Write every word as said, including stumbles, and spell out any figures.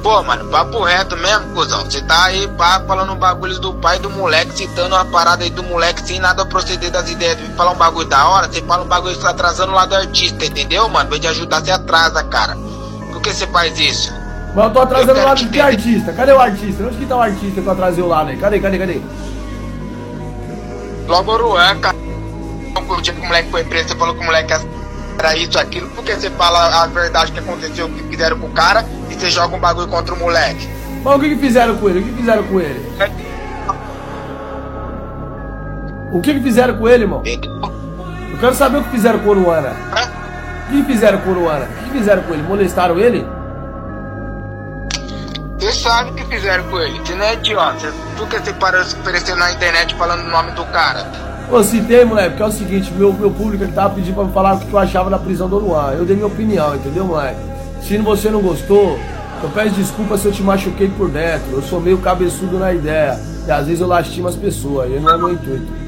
Pô, mano, papo reto mesmo, cuzão. Você tá aí, pá, falando um bagulho do pai do moleque, citando uma parada aí do moleque sem nada proceder das ideias. Vem falar um bagulho da hora, você fala um bagulho que tá atrasando o lado do artista, entendeu, mano? Vem de ajudar, você atrasa, cara. Por que você faz isso? Mas eu tô atrasando o lado de artista. Cadê o artista? Onde que tá o artista que eu atrasei o lado aí? Cadê, cadê, cadê? Logo o Ruan, cara. O dia que o moleque foi preso, você falou que o moleque era isso, aquilo. Por que você fala a verdade que aconteceu, o que fizeram com o cara, e você joga um bagulho contra o moleque? Mas o que que fizeram com ele? O que fizeram com ele? O que que fizeram com ele, irmão? Eu quero saber o que fizeram com o Uruana. O que fizeram com o Uruana? O que fizeram com ele? Molestaram ele? Você sabe o que fizeram com ele. Você não é idiota. Por que você parou se oferecendo na internet falando o nome do cara? Eu citei, moleque, porque é o seguinte, meu, meu público ele tava pedindo pra me falar o que eu achava da prisão do Luan. Eu dei minha opinião, entendeu, moleque? Se você não gostou, eu peço desculpa se eu te machuquei por dentro. Eu sou meio cabeçudo na ideia. E às vezes eu lastimo as pessoas, e não é meu intuito.